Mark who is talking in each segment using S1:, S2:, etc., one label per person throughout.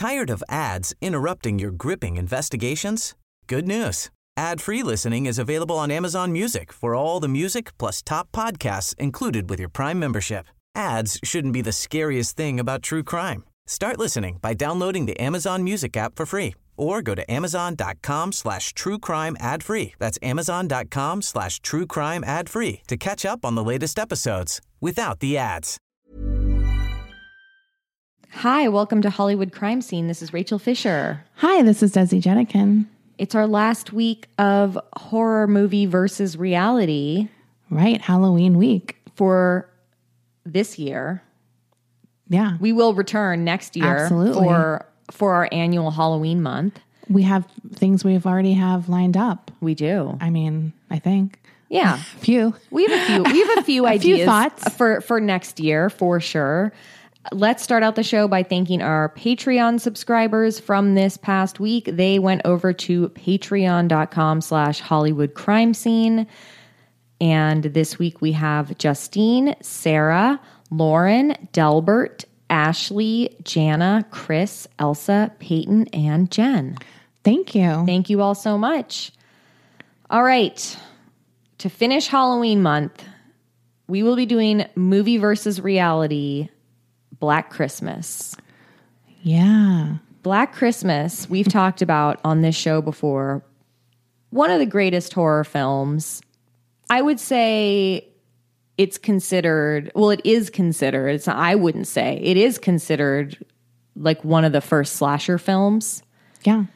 S1: Tired of ads interrupting your gripping investigations? Good news. Ad-free listening is available on Amazon Music for all the music plus top podcasts included with your Prime membership. Ads shouldn't be the scariest thing about true crime. Start listening by downloading the Amazon Music app for free or go to amazon.com/truecrime ad-free. That's amazon.com/truecrime ad-free to catch up on the latest episodes without the ads.
S2: Hi, welcome to Hollywood Crime Scene. This is Rachel Fisher.
S3: Hi, this is Desi Jenikin.
S2: It's our last week of horror movie versus reality.
S3: Right, Halloween week.
S2: For this year.
S3: Yeah.
S2: We will return next year.
S3: Absolutely.
S2: For our annual Halloween month.
S3: We have things we've already have lined up.
S2: We do.
S3: I mean, I think.
S2: Yeah.
S3: A few.
S2: We have a few ideas
S3: few thoughts.
S2: for next year, for sure. Let's start out the show by thanking our Patreon subscribers from this past week. They went over to patreon.com/Hollywood Crime Scene. And this week we have Justine, Sarah, Lauren, Delbert, Ashley, Jana, Chris, Elsa, Peyton, and Jen.
S3: Thank you.
S2: Thank you all so much. All right. To finish Halloween month, we will be doing movie versus reality, Black Christmas.
S3: Yeah.
S2: Black Christmas, we've talked about on this show before. One of the greatest horror films. I would say it's considered, well, it is considered, it's not, I wouldn't say, it is considered like one of the first slasher films.
S3: Yeah.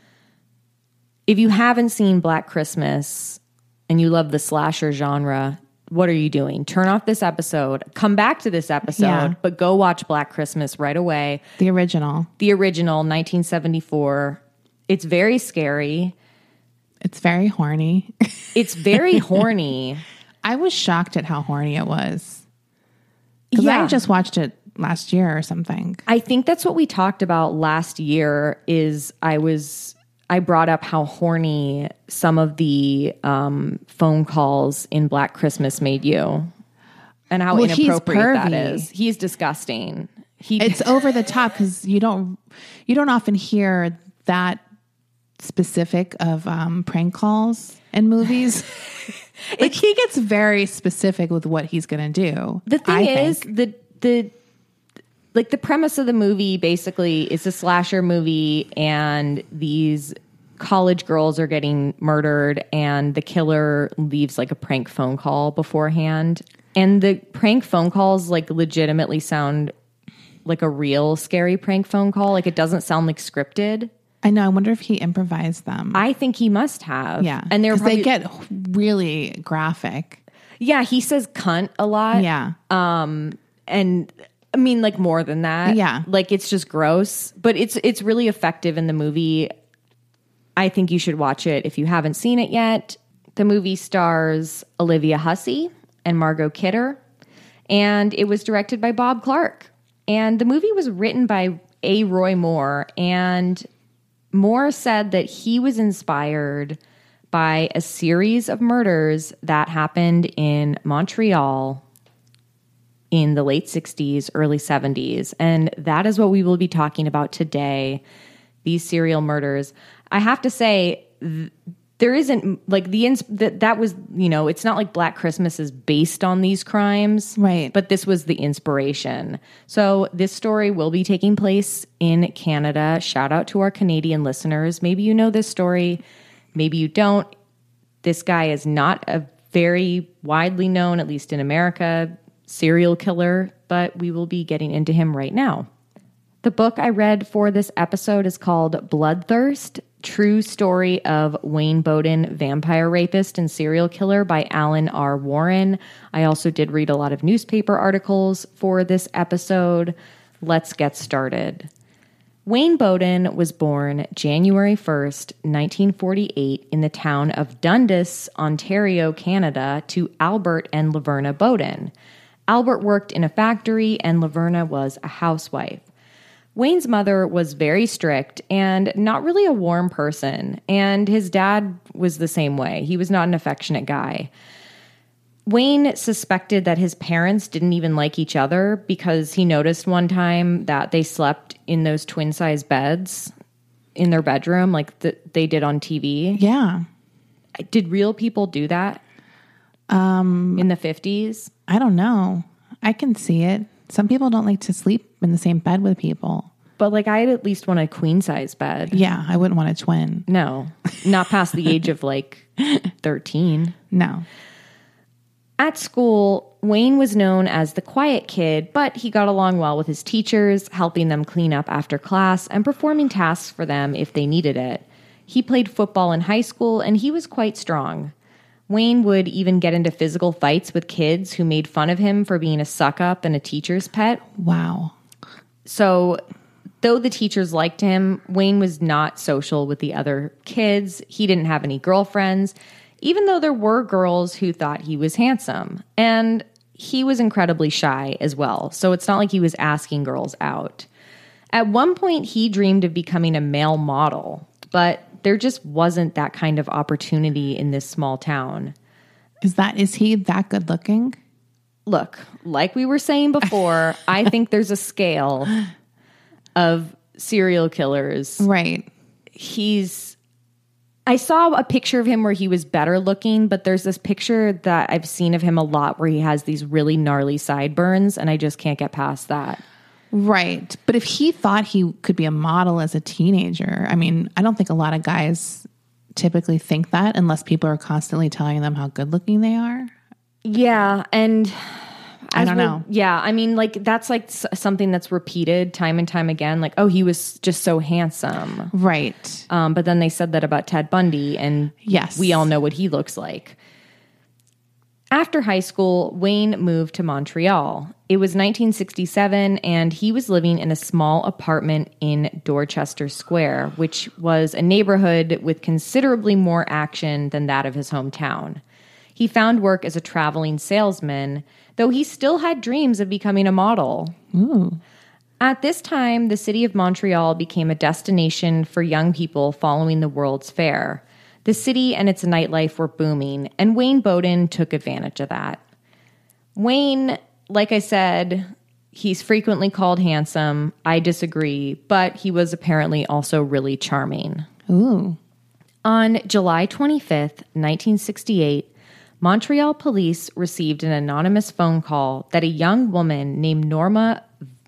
S2: If you haven't seen Black Christmas and you love the slasher genre, what are you doing? Turn off this episode, come back to this episode, but go watch Black Christmas right away.
S3: The original.
S2: The original, 1974. It's very scary.
S3: It's very horny.
S2: It's very horny.
S3: I was shocked at how horny it was. Because I just watched it last year or something.
S2: I think that's what we talked about last year is I brought up how horny some of the phone calls in Black Christmas made you. And how inappropriate that is. He's disgusting.
S3: It's over the top because you don't often hear that specific of prank calls in movies. Like he gets very specific with what he's going to do.
S2: The thing is, the premise of the movie basically is a slasher movie, and these college girls are getting murdered, and the killer leaves like a prank phone call beforehand, and the prank phone calls like legitimately sound like a real scary prank phone call. Like it doesn't sound like scripted.
S3: I know. I wonder if he improvised them.
S2: I think he must have.
S3: Yeah.
S2: And
S3: they get really graphic.
S2: Yeah. He says cunt a lot.
S3: Yeah.
S2: And I mean, like more than that.
S3: Yeah.
S2: Like it's just gross, but it's really effective in the movie. I think you should watch it if you haven't seen it yet. The movie stars Olivia Hussey and Margot Kidder, and it was directed by Bob Clark. And the movie was written by A. Roy Moore, and Moore said that he was inspired by a series of murders that happened in Montreal in the late 60s, early 70s. And that is what we will be talking about today, these serial murders. I have to say, there isn't like that was, you know, it's not like Black Christmas is based on these crimes.
S3: Right.
S2: But this was the inspiration. So this story will be taking place in Canada. Shout out to our Canadian listeners. Maybe you know this story. Maybe you don't. This guy is not a very widely known, at least in America, serial killer, but we will be getting into him right now. The book I read for this episode is called Bloodthirst: True Story of Wayne Boden, Vampire Rapist and Serial Killer by Alan R. Warren. I also did read a lot of newspaper articles for this episode. Let's get started. Wayne Boden was born January 1st, 1948 in the town of Dundas, Ontario, Canada, to Albert and Laverna Boden. Albert worked in a factory and Laverna was a housewife. Wayne's mother was very strict and not really a warm person, and his dad was the same way. He was not an affectionate guy. Wayne suspected that his parents didn't even like each other because he noticed one time that they slept in those twin-size beds in their bedroom like they did on TV.
S3: Yeah.
S2: Did real people do that in the 50s?
S3: I don't know. I can see it. Some people don't like to sleep in the same bed with people.
S2: But like I'd at least want a queen-size bed.
S3: Yeah, I wouldn't want a twin.
S2: No, not past the age of like 13.
S3: No.
S2: At school, Wayne was known as the quiet kid, but he got along well with his teachers, helping them clean up after class and performing tasks for them if they needed it. He played football in high school, and he was quite strong. Wayne would even get into physical fights with kids who made fun of him for being a suck-up and a teacher's pet.
S3: Wow.
S2: So, though the teachers liked him, Wayne was not social with the other kids. He didn't have any girlfriends, even though there were girls who thought he was handsome. And he was incredibly shy as well, so it's not like he was asking girls out. At one point, he dreamed of becoming a male model, but there just wasn't that kind of opportunity in this small town.
S3: Is he that good looking?
S2: Look, like we were saying before, I think there's a scale of serial killers.
S3: Right.
S2: I saw a picture of him where he was better looking, but there's this picture that I've seen of him a lot where he has these really gnarly sideburns, and I just can't get past that.
S3: Right. But if he thought he could be a model as a teenager, I mean, I don't think a lot of guys typically think that unless people are constantly telling them how good looking they are.
S2: Yeah. And
S3: I don't know.
S2: Yeah. I mean, like, that's like something that's repeated time and time again. Like, oh, he was just so handsome.
S3: Right.
S2: But then they said that about Ted Bundy, and
S3: yes,
S2: we all know what he looks like. After high school, Wayne moved to Montreal. It was 1967, and he was living in a small apartment in Dorchester Square, which was a neighborhood with considerably more action than that of his hometown. He found work as a traveling salesman, though he still had dreams of becoming a model.
S3: Ooh.
S2: At this time, the city of Montreal became a destination for young people following the World's Fair. The city and its nightlife were booming, and Wayne Bowden took advantage of that. Wayne, like I said, he's frequently called handsome. I disagree, but he was apparently also really charming.
S3: Ooh.
S2: On July 25th, 1968, Montreal police received an anonymous phone call that a young woman named Norma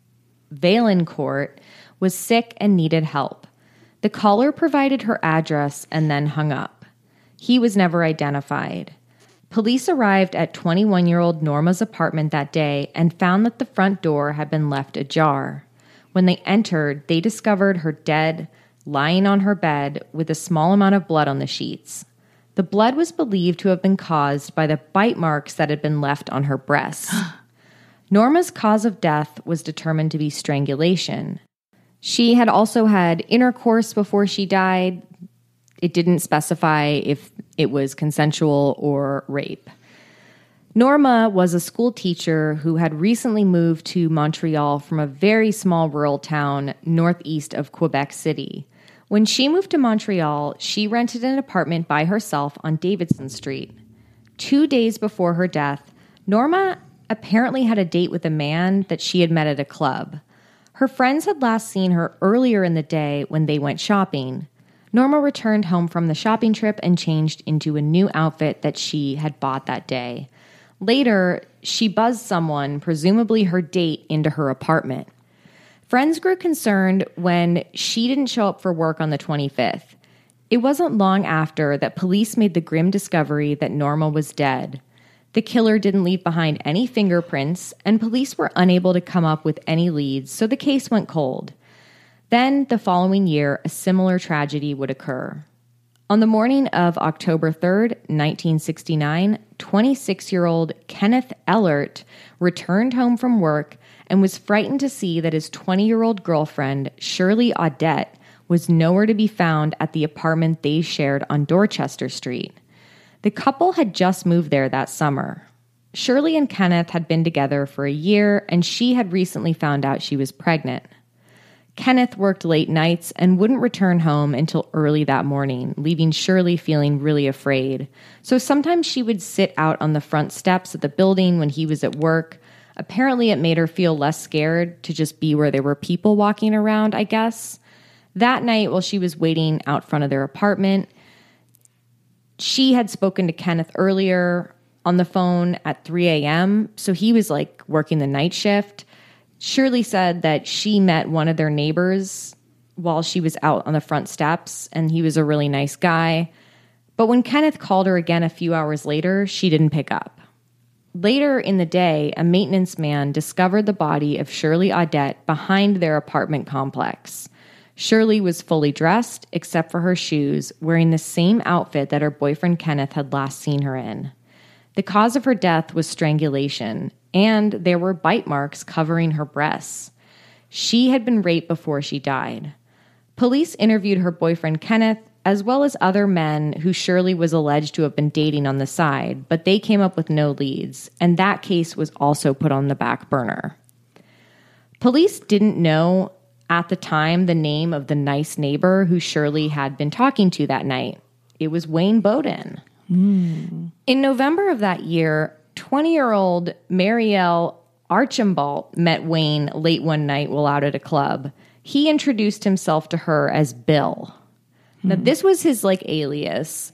S2: Vaillancourt was sick and needed help. The caller provided her address and then hung up. He was never identified. Police arrived at 21-year-old Norma's apartment that day and found that the front door had been left ajar. When they entered, they discovered her dead, lying on her bed with a small amount of blood on the sheets. The blood was believed to have been caused by the bite marks that had been left on her breasts. Norma's cause of death was determined to be strangulation. She had also had intercourse before she died. It didn't specify if it was consensual or rape. Norma was a school teacher who had recently moved to Montreal from a very small rural town northeast of Quebec City. When she moved to Montreal, she rented an apartment by herself on Davidson Street. 2 days before her death, Norma apparently had a date with a man that she had met at a club. Her friends had last seen her earlier in the day when they went shopping. Norma returned home from the shopping trip and changed into a new outfit that she had bought that day. Later, she buzzed someone, presumably her date, into her apartment. Friends grew concerned when she didn't show up for work on the 25th. It wasn't long after that police made the grim discovery that Norma was dead. The killer didn't leave behind any fingerprints, and police were unable to come up with any leads, so the case went cold. Then, the following year, a similar tragedy would occur. On the morning of October 3rd, 1969, 26-year-old Kenneth Ellert returned home from work and was frightened to see that his 20-year-old girlfriend, Shirley Audette, was nowhere to be found at the apartment they shared on Dorchester Street. The couple had just moved there that summer. Shirley and Kenneth had been together for a year, and she had recently found out she was pregnant. Kenneth worked late nights and wouldn't return home until early that morning, leaving Shirley feeling really afraid. So sometimes she would sit out on the front steps of the building when he was at work. Apparently, it made her feel less scared to just be where there were people walking around, I guess. That night, while she was waiting out front of their apartment, she had spoken to Kenneth earlier on the phone at 3 a.m., so he was like working the night shift. Shirley said that she met one of their neighbors while she was out on the front steps, and he was a really nice guy. But when Kenneth called her again a few hours later, she didn't pick up. Later in the day, a maintenance man discovered the body of Shirley Audette behind their apartment complex. Shirley was fully dressed, except for her shoes, wearing the same outfit that her boyfriend Kenneth had last seen her in. The cause of her death was strangulation, and there were bite marks covering her breasts. She had been raped before she died. Police interviewed her boyfriend Kenneth, as well as other men who Shirley was alleged to have been dating on the side, but they came up with no leads, and that case was also put on the back burner. Police didn't know at the time the name of the nice neighbor who Shirley had been talking to that night. It was Wayne Bowden. In November of that year, 20-year-old Marielle Archambault met Wayne late one night while out at a club. He introduced himself to her as Bill. Now, this was his, alias.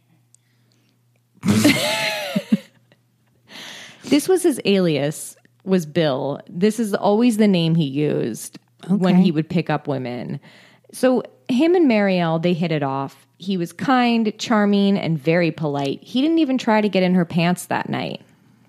S2: This was his alias, was Bill. This is always the name he used when he would pick up women. So him and Marielle, they hit it off. He was kind, charming, and very polite. He didn't even try to get in her pants that night.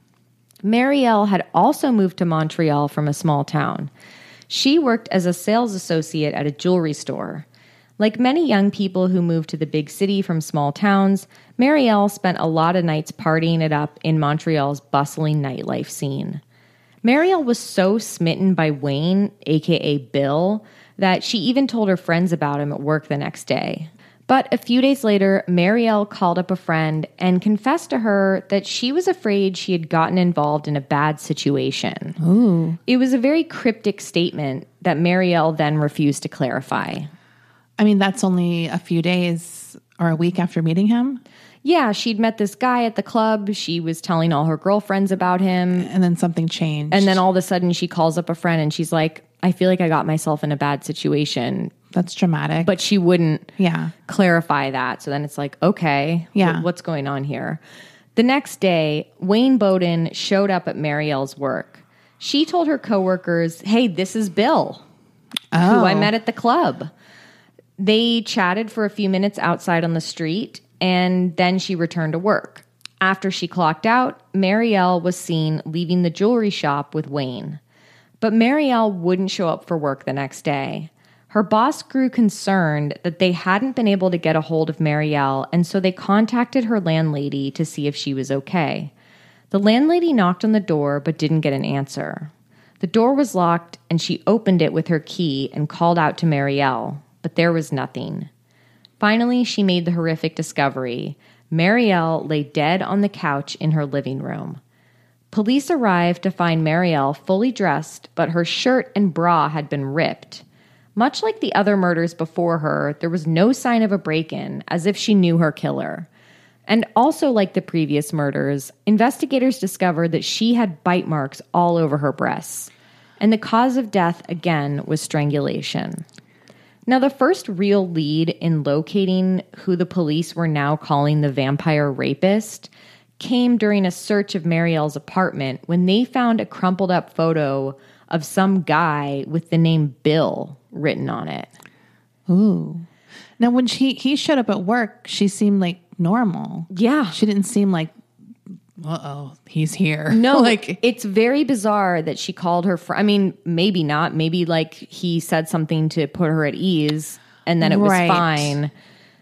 S2: Marielle had also moved to Montreal from a small town. She worked as a sales associate at a jewelry store. Like many young people who move to the big city from small towns, Marielle spent a lot of nights partying it up in Montreal's bustling nightlife scene. Marielle was so smitten by Wayne, aka Bill, that she even told her friends about him at work the next day. But a few days later, Marielle called up a friend and confessed to her that she was afraid she had gotten involved in a bad situation.
S3: Ooh.
S2: It was a very cryptic statement that Marielle then refused to clarify.
S3: I mean, that's only a few days or a week after meeting him?
S2: Yeah, she'd met this guy at the club. She was telling all her girlfriends about him.
S3: And then something changed.
S2: And then all of a sudden she calls up a friend and she's like, I feel like I got myself in a bad situation.
S3: That's dramatic.
S2: But she wouldn't
S3: yeah.
S2: clarify that. So then it's like, okay,
S3: yeah.
S2: What's going on here? The next day, Wayne Bowden showed up at Marielle's work. She told her coworkers, hey, this is Bill, who I met at the club. They chatted for a few minutes outside on the street, and then she returned to work. After she clocked out, Marielle was seen leaving the jewelry shop with Wayne. But Marielle wouldn't show up for work the next day. Her boss grew concerned that they hadn't been able to get a hold of Marielle, and so they contacted her landlady to see if she was okay. The landlady knocked on the door but didn't get an answer. The door was locked, and she opened it with her key and called out to Marielle, but there was nothing. Finally, she made the horrific discovery. Marielle lay dead on the couch in her living room. Police arrived to find Marielle fully dressed, but her shirt and bra had been ripped. Much like the other murders before her, there was no sign of a break-in, as if she knew her killer. And also like the previous murders, investigators discovered that she had bite marks all over her breasts. And the cause of death, again, was strangulation. Now, the first real lead in locating who the police were now calling the vampire rapist came during a search of Marielle's apartment when they found a crumpled up photo of some guy with the name Bill written on it.
S3: Ooh. Now, when he showed up at work, she seemed like normal.
S2: Yeah.
S3: She didn't seem like, uh-oh, he's here.
S2: No, it's very bizarre that she called her I mean, maybe not. Maybe like he said something to put her at ease and then it was fine.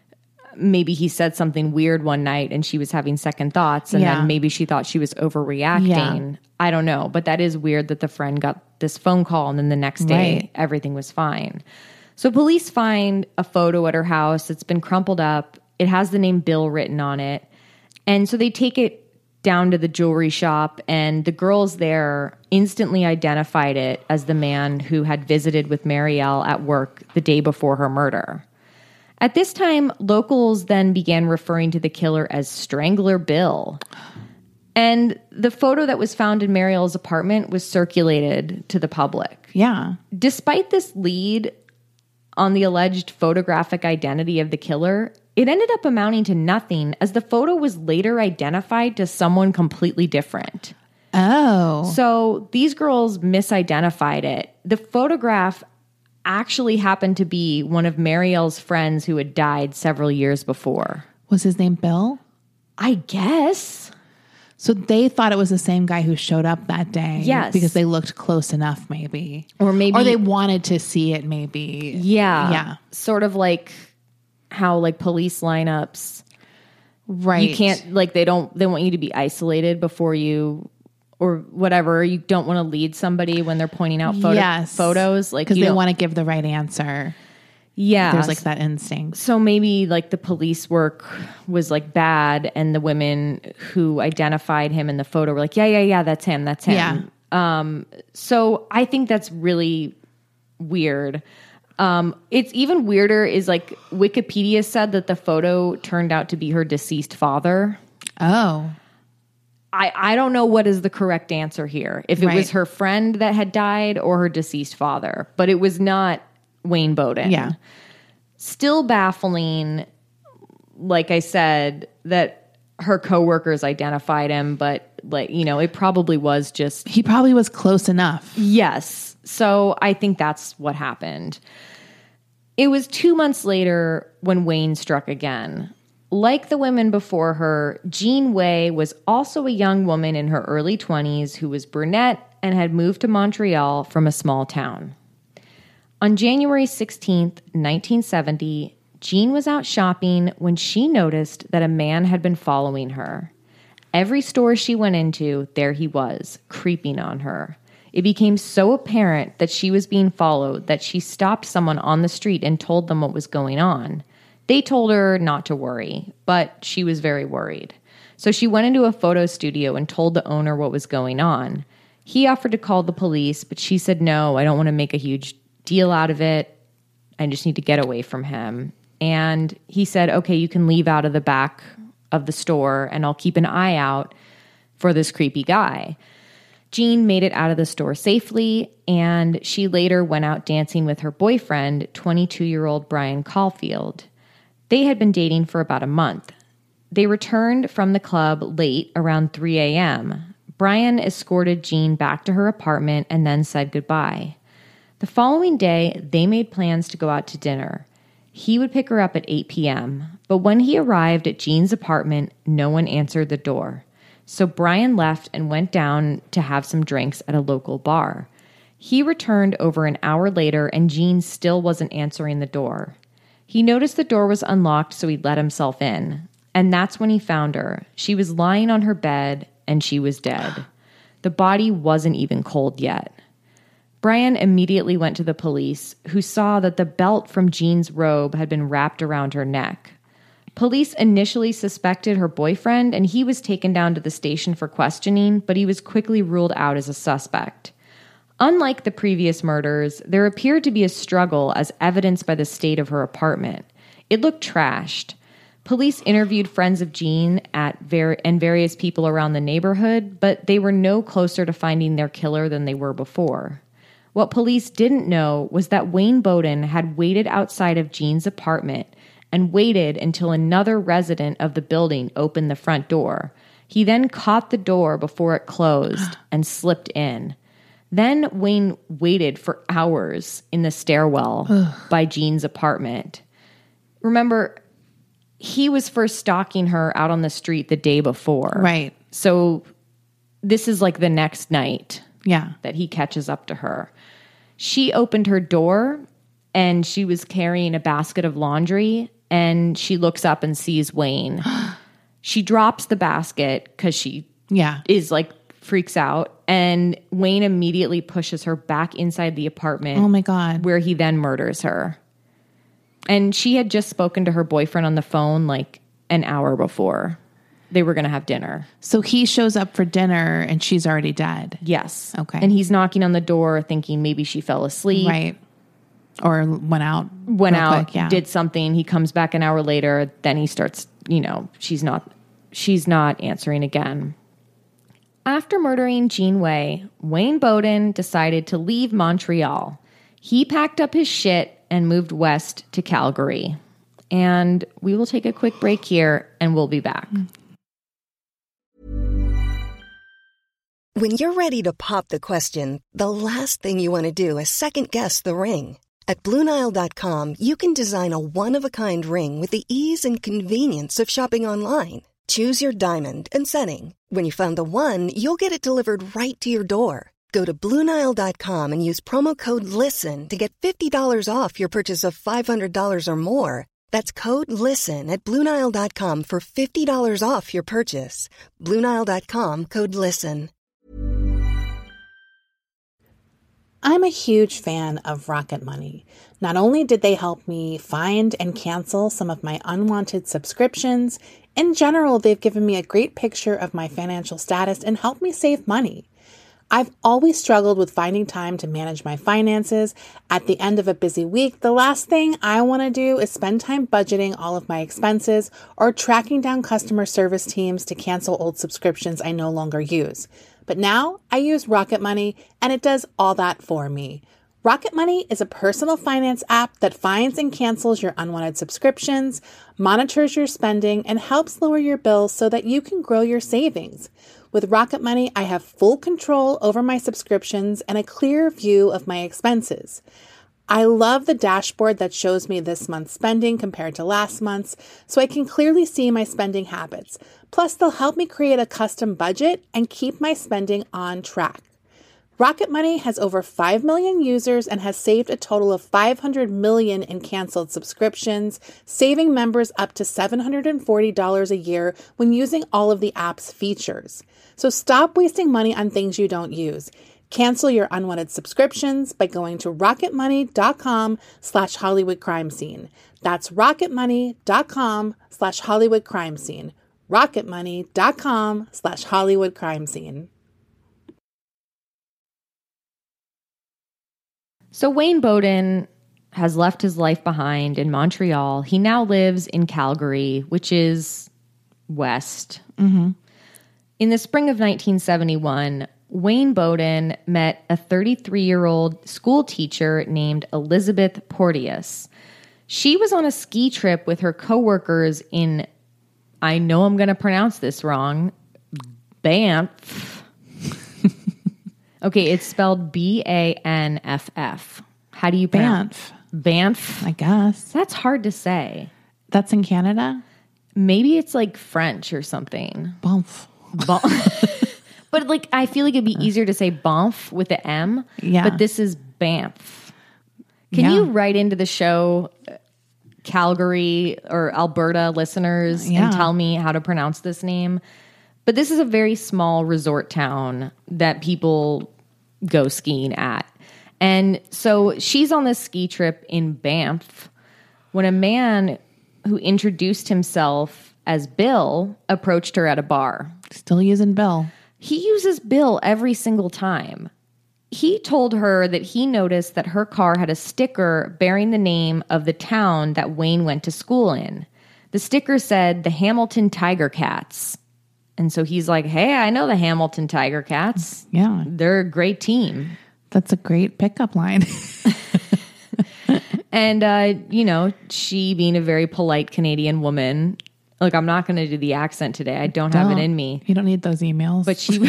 S2: Maybe he said something weird one night and she was having second thoughts and then maybe she thought she was overreacting. Yeah. I don't know. But that is weird that the friend got this phone call and then the next day everything was fine. So police find a photo at her house. It's been crumpled up. It has the name Bill written on it. And so they take it down to the jewelry shop, and the girls there instantly identified it as the man who had visited with Marielle at work the day before her murder. At this time, locals then began referring to the killer as Strangler Bill. And the photo that was found in Marielle's apartment was circulated to the public.
S3: Yeah.
S2: Despite this lead on the alleged photographic identity of the killer, it ended up amounting to nothing, as the photo was later identified to someone completely different.
S3: Oh.
S2: So these girls misidentified it. The photograph actually happened to be one of Marielle's friends who had died several years before.
S3: Was his name Bill?
S2: I guess.
S3: So they thought it was the same guy who showed up that day.
S2: Yes.
S3: Because they looked close enough, maybe.
S2: Or
S3: they wanted to see it, maybe.
S2: Yeah.
S3: Yeah.
S2: Sort of like how like police lineups.
S3: Right.
S2: You can't, like, they want you to be isolated before you, or whatever. You don't want to lead somebody when they're pointing out photos. Like,
S3: because they want to give the right answer.
S2: Yeah.
S3: There's like that instinct.
S2: So maybe like the police work was like bad, and the women who identified him in the photo were like, yeah, that's him.
S3: Yeah.
S2: So I think that's really weird. It's even weirder is like Wikipedia said that the photo turned out to be her deceased father.
S3: Oh.
S2: I don't know what is the correct answer here. If it was her friend that had died or her deceased father, but it was not Wayne Bowden.
S3: Yeah.
S2: Still baffling, like I said, that her coworkers identified him, but like, you know, it probably was just...
S3: He probably was close enough.
S2: Yes. So I think that's what happened. It was 2 months later when Wayne struck again. Like the women before her, Jean Way was also a young woman in her early 20s who was brunette and had moved to Montreal from a small town. On January 16th, 1970, Jean was out shopping when she noticed that a man had been following her. Every store she went into, there he was, creeping on her. It became so apparent that she was being followed that she stopped someone on the street and told them what was going on. They told her not to worry, but she was very worried. So she went into a photo studio and told the owner what was going on. He offered to call the police, but she said, no, I don't want to make a huge deal out of it. I just need to get away from him. And he said, okay, you can leave out of the back of the store and I'll keep an eye out for this creepy guy. Jean made it out of the store safely, and she later went out dancing with her boyfriend, 22-year-old Brian Caulfield. They had been dating for about a month. They returned from the club late, around 3 a.m. Brian escorted Jean back to her apartment and then said goodbye. The following day, they made plans to go out to dinner. He would pick her up at 8 p.m., but when he arrived at Jean's apartment, no one answered the door. So Brian left and went down to have some drinks at a local bar. He returned over an hour later, and Jean still wasn't answering the door. He noticed the door was unlocked, so he let himself in. And that's when he found her. She was lying on her bed, and she was dead. The body wasn't even cold yet. Brian immediately went to the police, who saw that the belt from Jean's robe had been wrapped around her neck. Police initially suspected her boyfriend, and he was taken down to the station for questioning, but he was quickly ruled out as a suspect. Unlike the previous murders, there appeared to be a struggle as evidenced by the state of her apartment. It looked trashed. Police interviewed friends of Jean and various people around the neighborhood, but they were no closer to finding their killer than they were before. What police didn't know was that Wayne Bowden had waited outside of Jean's apartment and waited until another resident of the building opened the front door. He then caught the door before it closed and slipped in. Then Wayne waited for hours in the stairwell by Jean's apartment. Remember, he was first stalking her out on the street the day before.
S3: Right.
S2: So this is like the next night
S3: that
S2: he catches up to her. She opened her door and she was carrying a basket of laundry, and she looks up and sees Wayne. She drops the basket because she is like freaks out, and Wayne immediately pushes her back inside the apartment.
S3: Oh my God.
S2: Where he then murders her. And she had just spoken to her boyfriend on the phone like an hour before. they were going to have dinner.
S3: So he shows up for dinner and she's already dead.
S2: Yes.
S3: Okay.
S2: And he's knocking on the door thinking maybe she fell asleep.
S3: Right. Or went out.
S2: Quick,
S3: yeah.
S2: did something. He comes back an hour later. Then he starts, she's not answering again. After murdering Jean Way, Wayne Bowden decided to leave Montreal. He packed up his shit and moved west to Calgary. And we will take a quick break here and we'll be back.
S4: When you're ready to pop the question, the last thing you want to do is second guess the ring. At BlueNile.com, you can design a one-of-a-kind ring with the ease and convenience of shopping online. Choose your diamond and setting. When you find the one, you'll get it delivered right to your door. Go to BlueNile.com and use promo code LISTEN to get $50 off your purchase of $500 or more. That's code LISTEN at BlueNile.com for $50 off your purchase. BlueNile.com, code LISTEN.
S5: I'm a huge fan of Rocket Money. Not only did they help me find and cancel some of my unwanted subscriptions, in general, they've given me a great picture of my financial status and helped me save money. I've always struggled with finding time to manage my finances. At the end of a busy week, the last thing I want to do is spend time budgeting all of my expenses or tracking down customer service teams to cancel old subscriptions I no longer use. But now I use Rocket Money and it does all that for me. Rocket Money is a personal finance app that finds and cancels your unwanted subscriptions, monitors your spending, and helps lower your bills so that you can grow your savings. With Rocket Money, I have full control over my subscriptions and a clear view of my expenses. I love the dashboard that shows me this month's spending compared to last month's, so I can clearly see my spending habits. Plus, they'll help me create a custom budget and keep my spending on track. Rocket Money has over 5 million users and has saved a total of $500 million in canceled subscriptions, saving members up to $740 a year when using all of the app's features. So stop wasting money on things you don't use. Cancel your unwanted subscriptions by going to rocketmoney.com/Hollywood crime scene. That's rocketmoney.com/Hollywood crime scene. rocketmoney.com/Hollywood crime scene.
S2: So Wayne Bowden has left his life behind in Montreal. He now lives in Calgary, which is west. Mm-hmm. In the spring of 1971, Wayne Bowden met a 33-year-old school teacher named Elizabeth Porteous. She was on a ski trip with her coworkers in, I know I'm going to pronounce this wrong, Banff. Okay, it's spelled Banff. How do you pronounce
S3: Banff?
S2: Banff?
S3: I guess.
S2: That's hard to say.
S3: That's in Canada?
S2: Maybe it's like French or something.
S3: Banff.
S2: But like, I feel like it'd be easier to say Banff with the M.
S3: Yeah.
S2: But this is Banff. Can you write into the show Calgary or Alberta listeners and tell me how to pronounce this name? But this is a very small resort town that people go skiing at. And so she's on this ski trip in Banff when a man who introduced himself as Bill approached her at a bar.
S3: Still using Bill.
S2: He uses Bill every single time. He told her that he noticed that her car had a sticker bearing the name of the town that Wayne went to school in. The sticker said the Hamilton Tiger Cats. And so he's like, hey, I know the Hamilton Tiger Cats.
S3: Yeah.
S2: They're a great team.
S3: That's a great pickup line.
S2: And, she being a very polite Canadian woman, look, I'm not going to do the accent today. I don't have it in me.
S3: You don't need those emails.
S2: But she...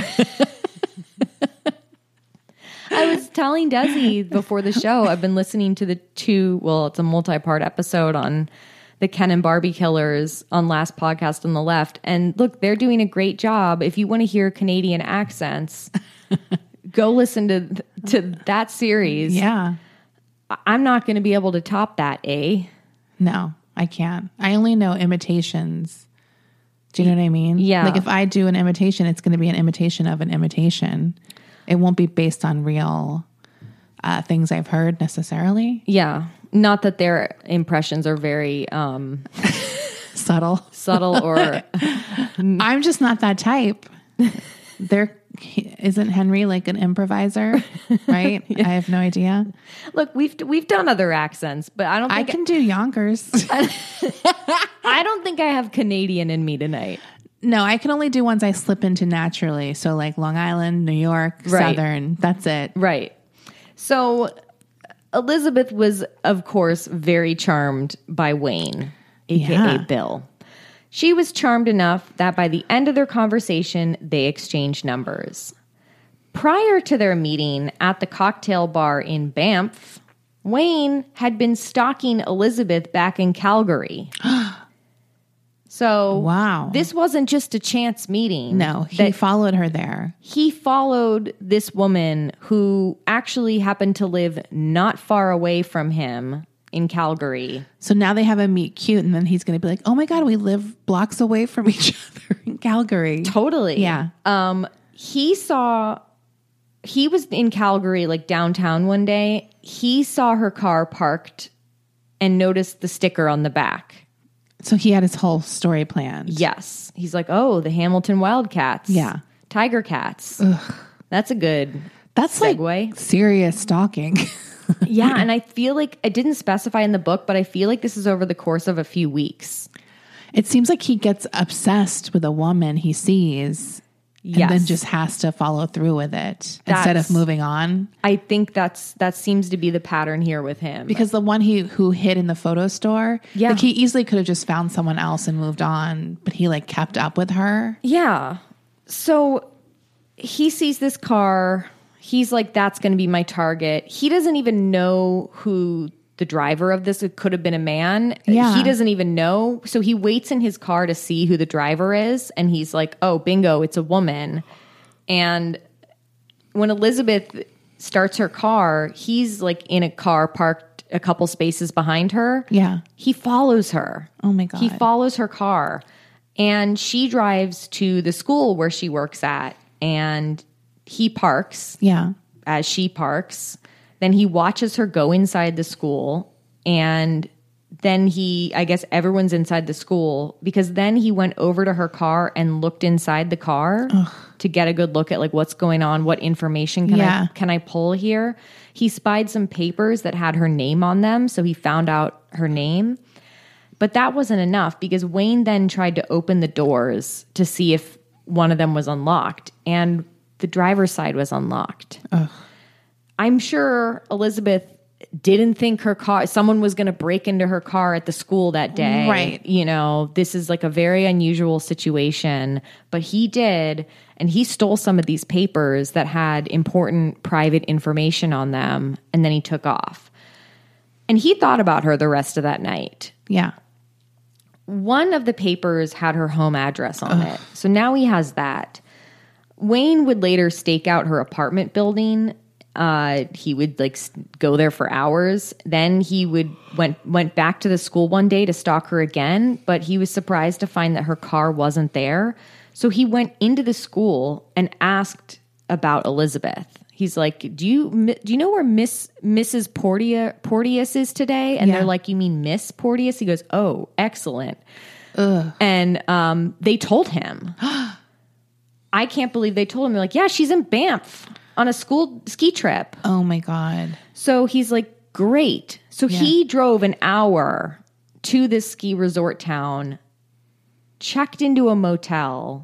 S2: I was telling Desi before the show, I've been listening to it's a multi-part episode on the Ken and Barbie killers on Last Podcast on the Left. And look, they're doing a great job. If you want to hear Canadian accents, go listen to that series.
S3: Yeah.
S2: I'm not going to be able to top that, eh?
S3: No, I can't. I only know imitations. Do you know what I mean?
S2: Yeah.
S3: Like if I do an imitation, it's going to be an imitation of an imitation. It won't be based on real things I've heard necessarily.
S2: Yeah. Not that their impressions are very
S3: Subtle.
S2: or
S3: I'm just not that type. Isn't Henry like an improviser, right? Yeah. I have no idea.
S2: Look, we've done other accents, but I don't think
S3: I can do Yonkers.
S2: I don't think I have Canadian in me tonight.
S3: No, I can only do ones I slip into naturally. So like Long Island, New York,
S2: right.
S3: Southern, that's it.
S2: Right. So Elizabeth was, of course, very charmed by Wayne, aka Bill. She was charmed enough that by the end of their conversation, they exchanged numbers. Prior to their meeting at the cocktail bar in Banff, Wayne had been stalking Elizabeth back in Calgary. So
S3: wow,
S2: this wasn't just a chance meeting.
S3: No, he followed her there.
S2: He followed this woman who actually happened to live not far away from him in Calgary.
S3: So now they have a meet cute, and then he's going to be like, oh my God, we live blocks away from each other in Calgary.
S2: Totally.
S3: Yeah.
S2: He was in Calgary, like downtown one day. He saw her car parked and noticed the sticker on the back.
S3: So he had his whole story planned.
S2: Yes. He's like, oh, the Hamilton Wildcats.
S3: Yeah.
S2: Tiger Cats. Ugh. That's a good segue.
S3: Like serious stalking.
S2: Yeah, and I feel like it didn't specify in the book, but I feel like this is over the course of a few weeks.
S3: It seems like he gets obsessed with a woman he sees and then just has to follow through with it instead of moving on.
S2: I think that seems to be the pattern here with him.
S3: Because the one who hid in the photo store, like he easily could have just found someone else and moved on, but he like kept up with her.
S2: Yeah. So he sees this car. He's like, that's going to be my target. He doesn't even know who the driver of this could have been a man.
S3: Yeah.
S2: He doesn't even know. So he waits in his car to see who the driver is. And he's like, oh, bingo, it's a woman. And when Elizabeth starts her car, he's like in a car parked a couple spaces behind her.
S3: Yeah.
S2: He follows her.
S3: Oh my God.
S2: He follows her car. And she drives to the school where she works at. And he parks.
S3: Yeah.
S2: As she parks. Then he watches her go inside the school. And then I guess everyone's inside the school, because then he went over to her car and looked inside the car to get a good look at like what's going on, what information can I pull here. He spied some papers that had her name on them, so he found out her name. But that wasn't enough, because Wayne then tried to open the doors to see if one of them was unlocked, and the driver's side was unlocked. Ugh. I'm sure Elizabeth didn't think someone was going to break into her car at the school that day.
S3: Right.
S2: You know, this is like a very unusual situation, but he did. And he stole some of these papers that had important private information on them. And then he took off. And he thought about her the rest of that night.
S3: Yeah.
S2: One of the papers had her home address on it. So now he has that. Wayne would later stake out her apartment building. He would like go there for hours. Then he went back to the school one day to stalk her again, but he was surprised to find that her car wasn't there. So he went into the school and asked about Elizabeth. He's like, do you know where Mrs. Porteous is today? And they're like, you mean Miss Porteous? He goes, oh, excellent. Ugh. And they told him. I can't believe they told him. They're like, yeah, she's in Banff on a school ski trip.
S3: Oh my God.
S2: So he's like, great. So he drove an hour to this ski resort town, checked into a motel,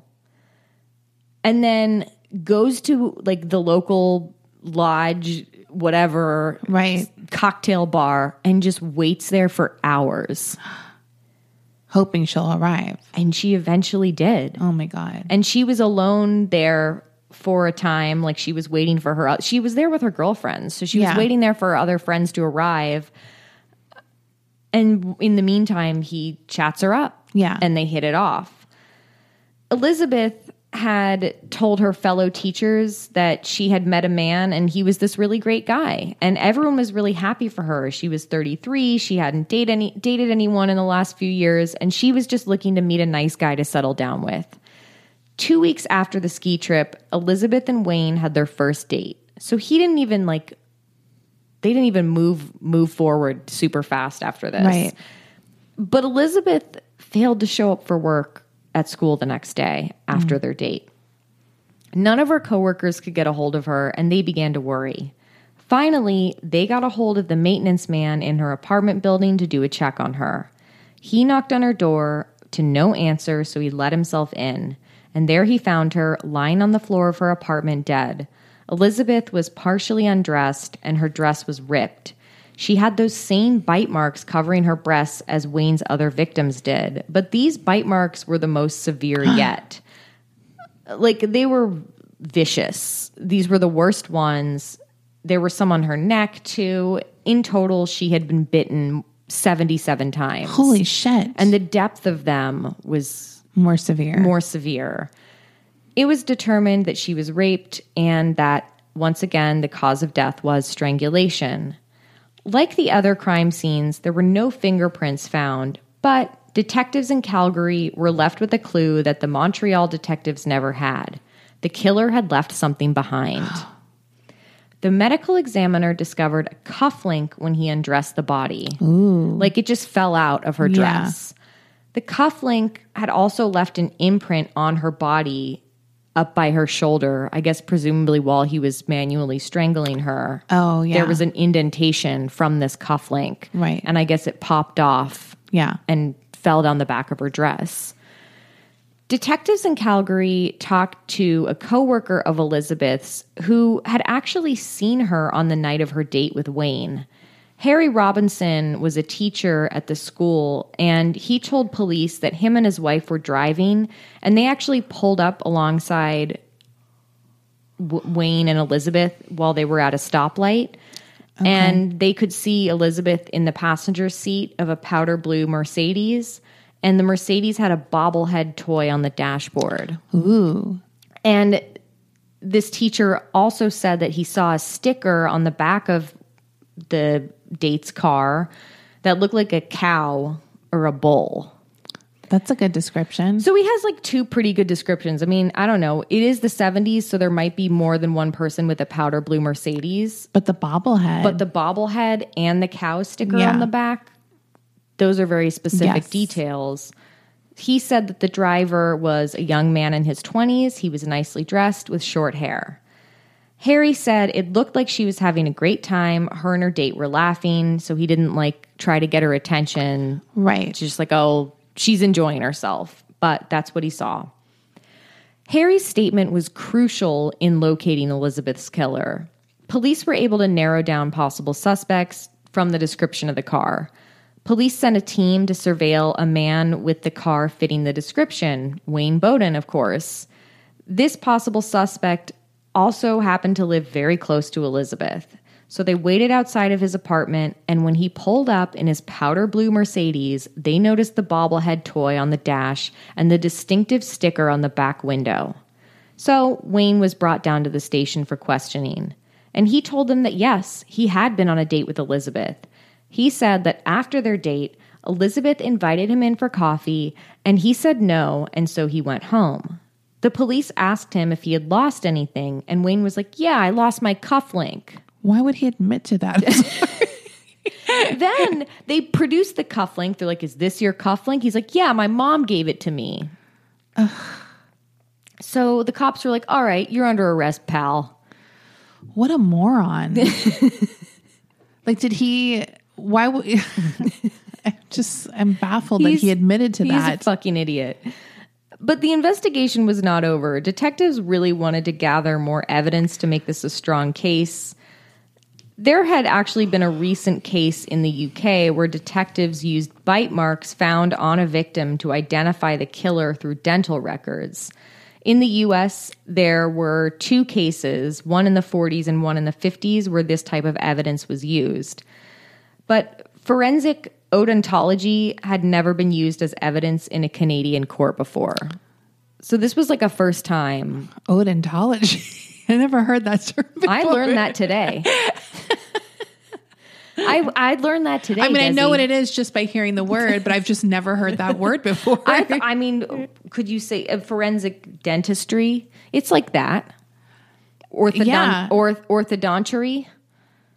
S2: and then goes to like the local lodge, whatever,
S3: right,
S2: cocktail bar, and just waits there for hours.
S3: Hoping she'll arrive.
S2: And she eventually did.
S3: Oh my God.
S2: And she was alone there for a time. Like she was waiting for her. She was there with her girlfriends. So she was waiting there for her other friends to arrive. And in the meantime, he chats her up.
S3: Yeah.
S2: And they hit it off. Elizabeth had told her fellow teachers that she had met a man and he was this really great guy. And everyone was really happy for her. She was 33. She hadn't dated anyone in the last few years. And she was just looking to meet a nice guy to settle down with. 2 weeks after the ski trip, Elizabeth and Wayne had their first date. So he didn't even they didn't even move forward super fast after this.
S3: Right.
S2: But Elizabeth failed to show up for work at school the next day after their date. None of her coworkers could get a hold of her, and they began to worry. Finally, they got a hold of the maintenance man in her apartment building to do a check on her. He knocked on her door to no answer, so he let himself in. And there he found her lying on the floor of her apartment dead. Elizabeth was partially undressed, and her dress was ripped. She had those same bite marks covering her breasts as Wayne's other victims did, but these bite marks were the most severe yet. Like, they were vicious. These were the worst ones. There were some on her neck, too. In total, she had been bitten 77 times.
S3: Holy shit.
S2: And the depth of them was
S3: more severe. It was determined that she was raped and that, once again, the cause of death was strangulation. Like the other crime scenes, there were no fingerprints found, but detectives in Calgary were left with a clue that the Montreal detectives never had. The killer had left something behind. The medical examiner discovered a cufflink when he undressed the body. Ooh.
S2: Like it just fell out of her dress. The cufflink had also left an imprint on her body up by her shoulder, I guess presumably while he was manually strangling her.
S3: Oh, yeah.
S2: There was an indentation from this cufflink.
S3: Right.
S2: And I guess it popped off.
S3: Yeah.
S2: And fell down the back of her dress. Detectives in Calgary talked to a coworker of Elizabeth's who had actually seen her on the night of her date with Wayne. Harry Robinson was a teacher at the school, and he told police that him and his wife were driving, and they actually pulled up alongside Wayne and Elizabeth while they were at a stoplight. Okay. And they could see Elizabeth in the passenger seat of a powder blue Mercedes, and the Mercedes had a bobblehead toy on the dashboard.
S3: Ooh.
S2: And this teacher also said that he saw a sticker on the back of the date's car that looked like a cow or a bull.
S3: That's a good description.
S2: So he has like two pretty good descriptions. I mean, I don't know. It is the 70s, so there might be more than one person with a powder blue Mercedes.
S3: But the bobblehead
S2: and the cow sticker on the back, those are very specific details. He said that the driver was a young man in his 20s. He was nicely dressed with short hair. Harry said it looked like she was having a great time. Her and her date were laughing, so he didn't like try to get her attention.
S3: Right.
S2: Just like, oh, she's enjoying herself. But that's what he saw. Harry's statement was crucial in locating Elizabeth's killer. Police were able to narrow down possible suspects from the description of the car. Police sent a team to surveil a man with the car fitting the description, Wayne Bowden, of course. This possible suspect also happened to live very close to Elizabeth. So they waited outside of his apartment, and when he pulled up in his powder blue Mercedes, they noticed the bobblehead toy on the dash and the distinctive sticker on the back window. So Wayne was brought down to the station for questioning, and he told them that yes, he had been on a date with Elizabeth. He said that after their date, Elizabeth invited him in for coffee, and he said no, and so he went home. The police asked him if he had lost anything, and Wayne was like, yeah, I lost my cufflink.
S3: Why would he admit to that?
S2: Then they produced the cufflink. They're like, is this your cufflink? He's like, yeah, my mom gave it to me. Ugh. So the cops were like, all right, you're under arrest, pal.
S3: What a moron. Like, did he... Why would... I'm baffled that he admitted to that.
S2: He's a fucking idiot. But the investigation was not over. Detectives really wanted to gather more evidence to make this a strong case. There had actually been a recent case in the UK where detectives used bite marks found on a victim to identify the killer through dental records. In the US, there were two cases, one in the 40s and one in the 50s, where this type of evidence was used. But forensic odontology had never been used as evidence in a Canadian court before. So this was like a first time.
S3: Odontology? I never heard that term before.
S2: I learned that today. I learned that today.
S3: I mean,
S2: Desi.
S3: I know what it is just by hearing the word, but I've just never heard that word before.
S2: I mean, could you say forensic dentistry? It's like that. Orthodontury.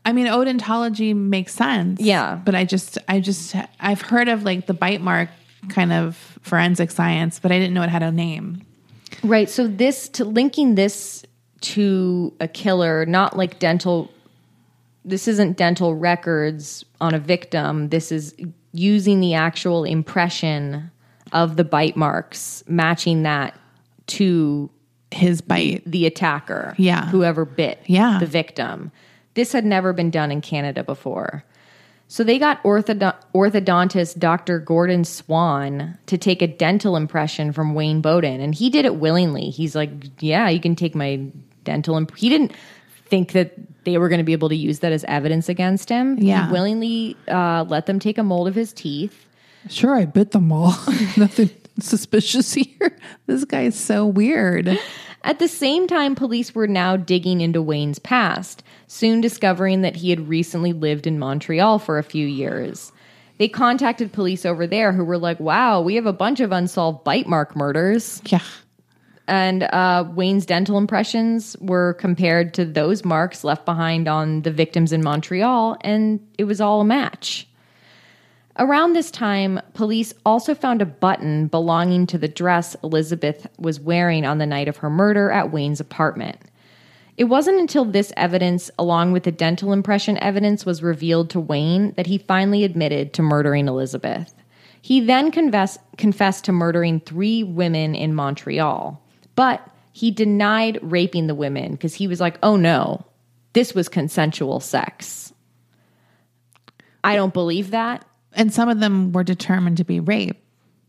S3: I mean, odontology makes sense.
S2: Yeah.
S3: But I've heard of like the bite mark kind of forensic science, but I didn't know it had a name.
S2: Right. So linking this to a killer, not like this isn't dental records on a victim. This is using the actual impression of the bite marks, matching that to
S3: his bite.
S2: The attacker.
S3: Yeah.
S2: Whoever bit
S3: Yeah.
S2: the victim. This had never been done in Canada before. So they got orthodontist Dr. Gordon Swan to take a dental impression from Wayne Bowden, and he did it willingly. He's like, yeah, you can take my dental He didn't think that they were going to be able to use that as evidence against him.
S3: Yeah.
S2: He willingly let them take a mold of his teeth.
S3: Sure, I bit them all. Nothing suspicious here. This guy is so weird.
S2: At the same time, police were now digging into Wayne's past, soon discovering that he had recently lived in Montreal for a few years. They contacted police over there who were like, wow, we have a bunch of unsolved bite mark murders.
S3: Yeah.
S2: And Wayne's dental impressions were compared to those marks left behind on the victims in Montreal, and it was all a match. Around this time, police also found a button belonging to the dress Elizabeth was wearing on the night of her murder at Wayne's apartment. It wasn't until this evidence, along with the dental impression evidence, was revealed to Wayne that he finally admitted to murdering Elizabeth. He then confessed to murdering 3 women in Montreal, but he denied raping the women because he was like, oh no, this was consensual sex. I don't believe that.
S3: And some of them were determined to be rape,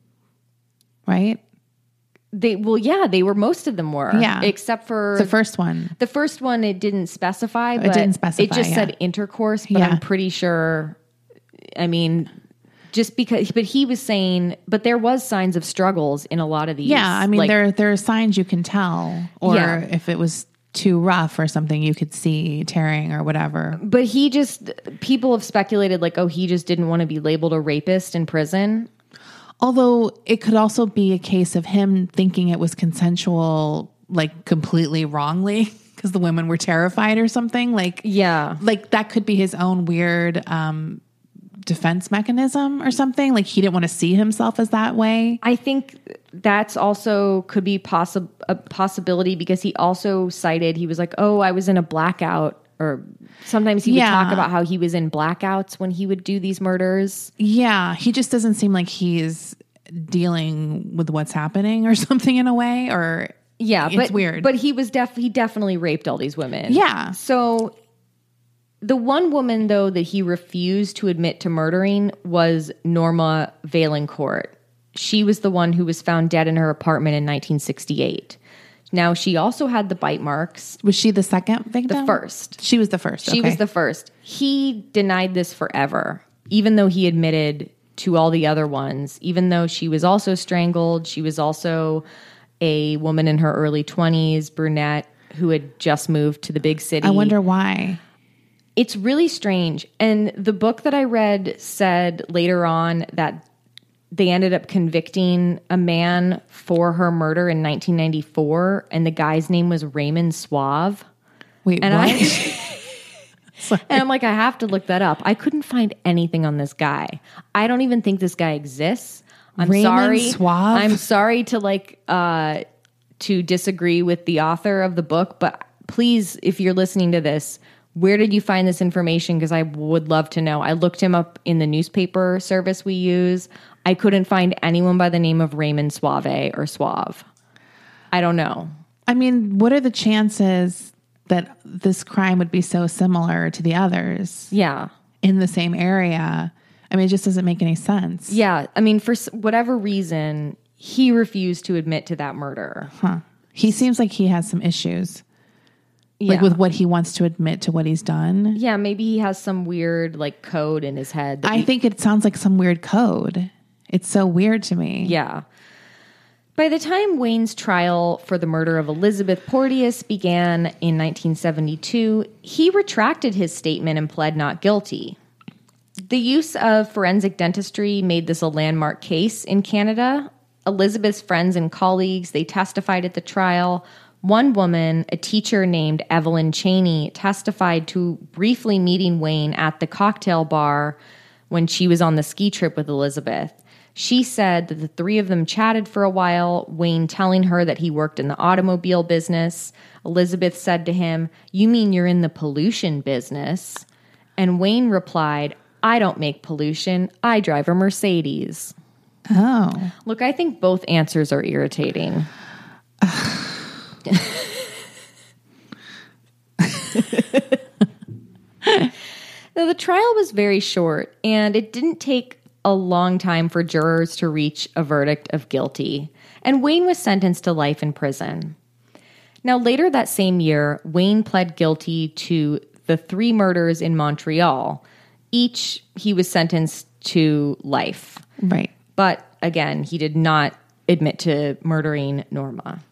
S3: right?
S2: They were. Most of them were.
S3: Yeah.
S2: Except for
S3: The first one.
S2: The first one, it didn't specify. But
S3: didn't specify,
S2: It just
S3: yeah.
S2: said intercourse, but
S3: Yeah.
S2: I'm pretty sure, I mean, just because, but he was saying, but there was signs of struggles in a lot of these.
S3: Yeah, I mean,
S2: like,
S3: there are signs you can tell, or
S2: Yeah.
S3: if it was too rough or something, you could see tearing or whatever.
S2: But people have speculated like, oh, he just didn't want to be labeled a rapist in prison.
S3: Although it could also be a case of him thinking it was consensual, like completely wrongly, because the women were terrified or something. Like,
S2: Yeah.
S3: like that could be his own weird defense mechanism or something. Like he didn't want to see himself as that way.
S2: I think that's also could be a possibility because he also cited, he was like, oh, I was in a blackout, or sometimes he would
S3: Yeah.
S2: talk about how he was in blackouts when he would do these murders.
S3: Yeah, he just doesn't seem like he's dealing with what's happening or something in a way, or
S2: Yeah,
S3: it's
S2: but
S3: weird.
S2: But he definitely raped all these women.
S3: Yeah.
S2: So the one woman though that he refused to admit to murdering was Norma Vaillancourt. She was the one who was found dead in her apartment in 1968. Now she also had the bite marks.
S3: Was she the second victim?
S2: The first.
S3: She was the first.
S2: She was the first. He denied this forever, even though he admitted to all the other ones, even though she was also strangled. She was also a woman in her early 20s, brunette, who had just moved to the big city.
S3: I wonder why.
S2: It's really strange. And the book that I read said later on that they ended up convicting a man for her murder in 1994, and the guy's name was Raymond Suave.
S3: Wait,
S2: And
S3: what?
S2: And I'm like, I have to look that up. I couldn't find anything on this guy. I don't even think this guy exists. I'm
S3: Raymond
S2: sorry.
S3: Suave?
S2: I'm sorry to to disagree with the author of the book, but please, if you're listening to this, where did you find this information? Because I would love to know. I looked him up in the newspaper service we use. I couldn't find anyone by the name of Raymond Suave or Suave. I don't know.
S3: I mean, what are the chances that this crime would be so similar to the others
S2: Yeah.
S3: in the same area? I mean, it just doesn't make any sense.
S2: Yeah. I mean, for whatever reason, he refused to admit to that murder.
S3: Huh. He seems like he has some issues,
S2: Yeah.
S3: like with what he wants to admit to what he's done.
S2: Yeah, maybe he has some weird like code in his head.
S3: I think it sounds like some weird code. It's so weird to me.
S2: Yeah. By the time Wayne's trial for the murder of Elizabeth Porteous began in 1972, he retracted his statement and pled not guilty. The use of forensic dentistry made this a landmark case in Canada. Elizabeth's friends and colleagues, they testified at the trial, One woman, a teacher named Evelyn Cheney, testified to briefly meeting Wayne at the cocktail bar when she was on the ski trip with Elizabeth. She said that the three of them chatted for a while, Wayne telling her that he worked in the automobile business. Elizabeth said to him, "You mean you're in the pollution business?" And Wayne replied, "I don't make pollution. I drive a Mercedes."
S3: Oh.
S2: Look, I think both answers are irritating. Now, the trial was very short, and it didn't take a long time for jurors to reach a verdict of guilty, and Wayne was sentenced to life in prison. Now, later that same year, Wayne pled guilty to the 3 murders in Montreal. Each, he was sentenced to life.
S3: Right.
S2: But again, he did not admit to murdering Norma.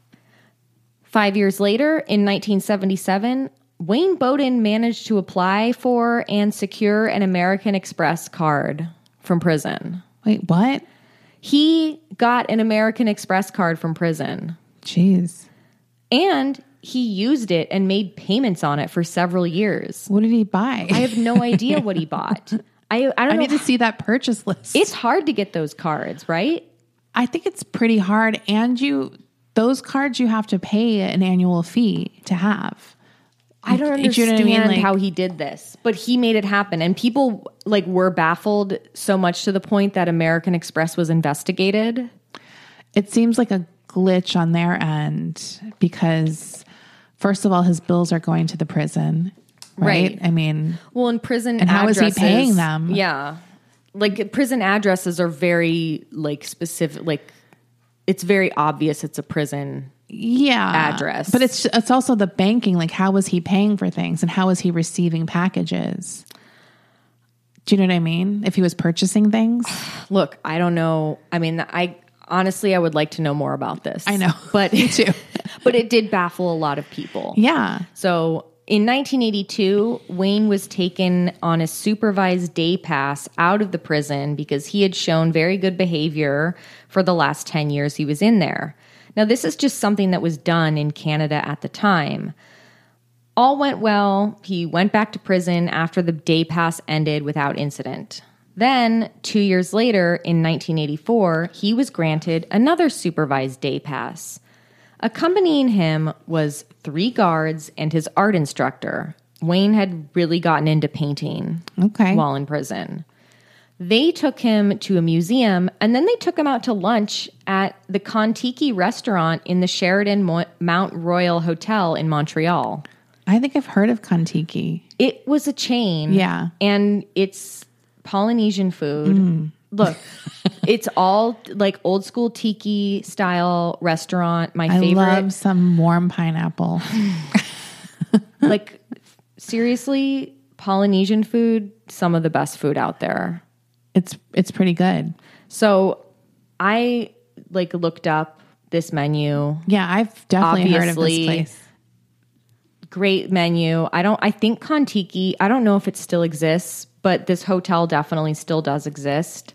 S2: 5 years later, in 1977, Wayne Bowden managed to apply for and secure an American Express card from prison.
S3: Wait, what?
S2: He got an American Express card from prison.
S3: Jeez.
S2: And he used it and made payments on it for several years.
S3: What did he buy?
S2: I have no idea what he bought. I don't know.
S3: I need to see that purchase list.
S2: It's hard to get those cards, right?
S3: I think it's pretty hard. And those cards you have to pay an annual fee to have.
S2: I don't understand
S3: you know what I mean? Like,
S2: how he did this, but he made it happen. And people were baffled so much to the point that American Express was investigated.
S3: It seems like a glitch on their end because, first of all, his bills are going to the prison, right? I mean,
S2: well, in prison,
S3: and how is he paying them?
S2: Yeah, prison addresses are very specific. It's very obvious it's a prison. Address.
S3: But it's also the banking. Like, how was he paying for things and how was he receiving packages? Do you know what I mean? If he was purchasing things?
S2: Look, I don't know. I mean, I would like to know more about this.
S3: I know.
S2: But
S3: Me too.
S2: But it did baffle a lot of people.
S3: Yeah.
S2: So in 1982, Wayne was taken on a supervised day pass out of the prison because he had shown very good behavior for the last 10 years he was in there. Now, this is just something that was done in Canada at the time. All went well. He went back to prison after the day pass ended without incident. Then, 2 years later, in 1984, he was granted another supervised day pass. Accompanying him was 3 guards and his art instructor. Wayne had really gotten into painting while in prison. They took him to a museum, and then they took him out to lunch at the Kontiki restaurant in the Sheraton Mount Royal Hotel in Montreal.
S3: I think I've heard of Kontiki.
S2: It was a chain.
S3: Yeah.
S2: And it's Polynesian food. Look, it's all old school tiki style restaurant. My favorite.
S3: I love some warm pineapple.
S2: Seriously, Polynesian food, some of the best food out there.
S3: It's pretty good.
S2: So I looked up this menu.
S3: Yeah, I've definitely heard of this place.
S2: Great menu. I think Kontiki, I don't know if it still exists, but this hotel definitely still does exist.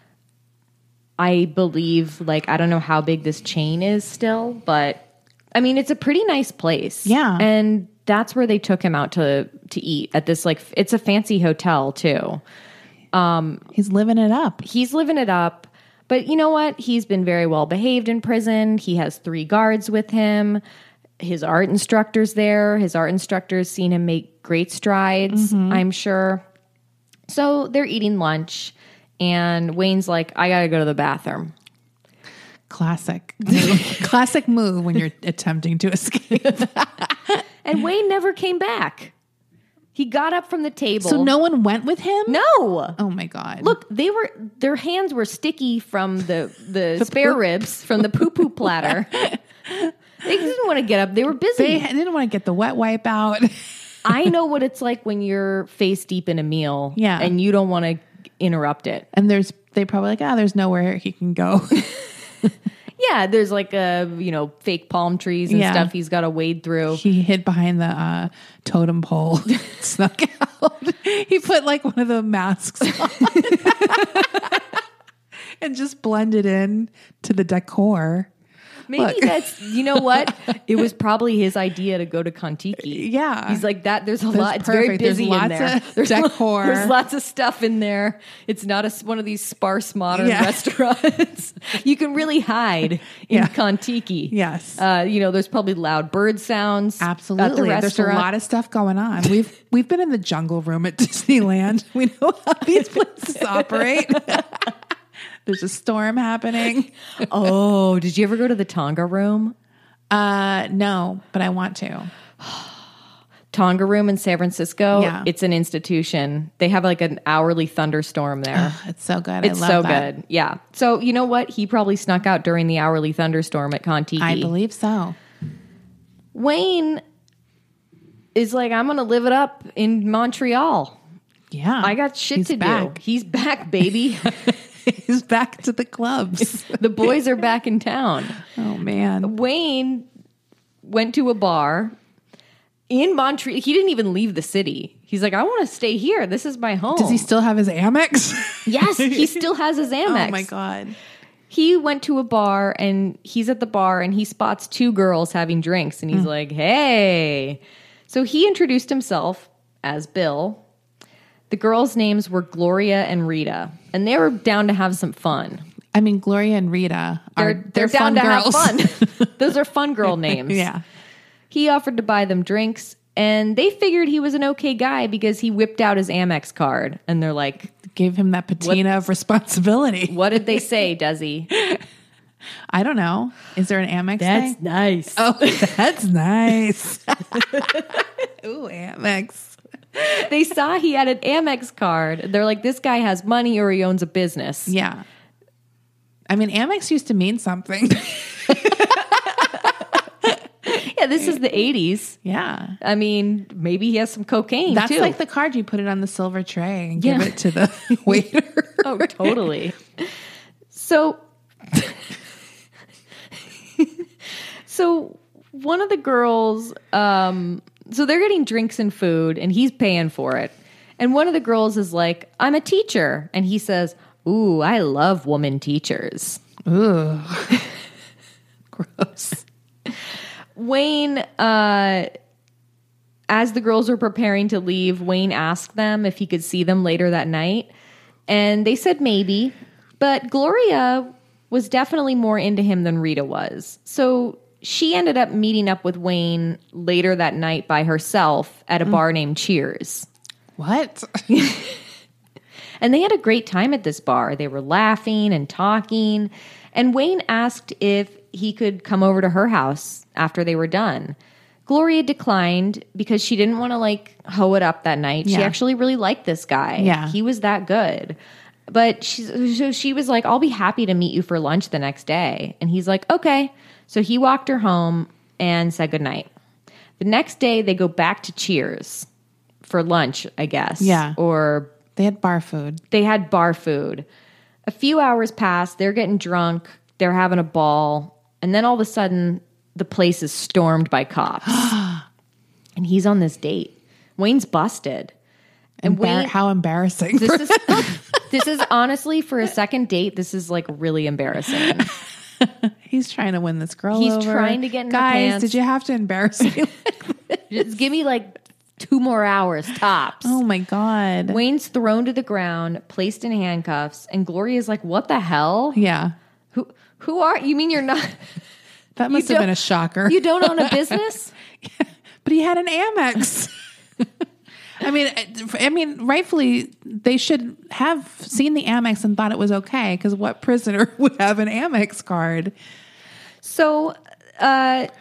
S2: I believe, I don't know how big this chain is still, but I mean, it's a pretty nice place.
S3: Yeah.
S2: And that's where they took him out to eat at this, it's a fancy hotel too.
S3: He's living it up.
S2: He's living it up. But you know what? He's been very well behaved in prison. He has 3 guards with him. His art instructor's there. His art instructor's seen him make great strides, I'm sure. So they're eating lunch, and Wayne's like, I gotta go to the bathroom.
S3: Classic. Classic move when you're attempting to escape.
S2: And Wayne never came back. He got up from the table.
S3: So no one went with him?
S2: No.
S3: Oh my God.
S2: Look, their hands were sticky from the spare ribs from the poo-poo platter. They didn't want to get up. They were busy.
S3: They didn't want to get the wet wipe out.
S2: I know what it's like when you're face deep in a meal.
S3: Yeah.
S2: And you don't want to interrupt it.
S3: And they probably there's nowhere he can go.
S2: Yeah, there's fake palm trees and stuff he's got to wade through.
S3: He hid behind the totem pole, snuck out. He put one of the masks on and just blended in to the decor.
S2: Maybe that's, you know what? It was probably his idea to go to Kontiki.
S3: Yeah.
S2: He's like that. There's a
S3: That's
S2: lot. It's very
S3: perfect. There's
S2: busy in
S3: lots
S2: there.
S3: of
S2: There's
S3: decor.
S2: There's lots of stuff in there. It's not one of these sparse modern restaurants. You can really hide in Kontiki.
S3: Yes.
S2: There's probably loud bird sounds.
S3: Absolutely.
S2: At the
S3: There's a
S2: restaurant.
S3: lot of stuff going on. We've been in the jungle room at Disneyland. We know how these places operate. There's a storm happening.
S2: Oh, did you ever go to the Tonga room?
S3: No, but I want to.
S2: Tonga room in San Francisco.
S3: Yeah.
S2: It's an institution. They have like an hourly thunderstorm there.
S3: It's so good.
S2: It's
S3: I love
S2: so
S3: that.
S2: good. Yeah. So you know what? He probably snuck out during the hourly thunderstorm at Kontiki.
S3: I believe so.
S2: Wayne is like, I'm going to live it up in Montreal.
S3: Yeah.
S2: I got shit to
S3: back.
S2: do. He's back, baby.
S3: He's back to the clubs.
S2: The boys are back in town.
S3: Oh, man.
S2: Wayne went to a bar in Montreal. He didn't even leave the city. He's like, I want to stay here. This is my home.
S3: Does he still have his Amex?
S2: Yes, he still has his Amex.
S3: Oh, my God.
S2: He went to a bar and he's at the bar and he spots two girls having drinks and he's like, hey. So he introduced himself as Bill. The girls' names were Gloria and Rita, and they were down to have some fun.
S3: I mean, Gloria and Rita are
S2: They're
S3: fun
S2: down to
S3: girls.
S2: have fun. Those are fun girl names.
S3: Yeah.
S2: He offered to buy them drinks, and they figured he was an okay guy because he whipped out his Amex card. And they're like,
S3: Gave him that patina of responsibility.
S2: what did they say, Desi?
S3: I don't know. Is there an Amex thing?
S2: nice.
S3: Oh, that's nice. Ooh, Amex.
S2: They saw he had an Amex card. They're like, this guy has money or he owns a business.
S3: Yeah. I mean, Amex used to mean something.
S2: Yeah, this is the 80s.
S3: Yeah.
S2: I mean, maybe he has some cocaine,
S3: That's
S2: too.
S3: like the card you put it on the silver tray and give
S2: Yeah.
S3: it to the waiter.
S2: Oh, totally. So one of the girls, so they're getting drinks and food and he's paying for it. And one of the girls is like, I'm a teacher. And he says, ooh, I love woman teachers.
S3: Ooh. Gross.
S2: Wayne, as the girls were preparing to leave, Wayne asked them if he could see them later that night. And they said maybe. But Gloria was definitely more into him than Rita was. So she ended up meeting up with Wayne later that night by herself at a bar named Cheers.
S3: What?
S2: And they had a great time at this bar. They were laughing and talking. And Wayne asked if he could come over to her house after they were done. Gloria declined because she didn't want to hoe it up that night. She
S3: Yeah.
S2: actually really liked this guy.
S3: Yeah.
S2: He was that good. But she was like, I'll be happy to meet you for lunch the next day. And he's like, okay. So he walked her home and said goodnight. The next day they go back to Cheers for lunch, I guess.
S3: Yeah.
S2: Or
S3: They had bar food.
S2: they had bar food. A few hours pass. They're getting drunk. They're having a ball. And then all of a sudden, the place is stormed by cops. And he's on this date. Wayne's busted. And Wayne,
S3: How embarrassing.
S2: this is honestly, for a second date, this is really embarrassing.
S3: He's trying to win this girl
S2: He's
S3: over.
S2: trying to get in her
S3: Guys,
S2: pants.
S3: did you have to embarrass me?
S2: Just give me 2 more hours tops.
S3: Oh my God.
S2: Wayne's thrown to the ground, placed in handcuffs, and Gloria's like, what the hell?
S3: Yeah.
S2: Who are you? Mean you're not...
S3: That must have been a shocker.
S2: You don't own a business?
S3: But he had an Amex. I mean, rightfully, they should have seen the Amex and thought it was okay, because what prisoner would have an Amex card?
S2: So the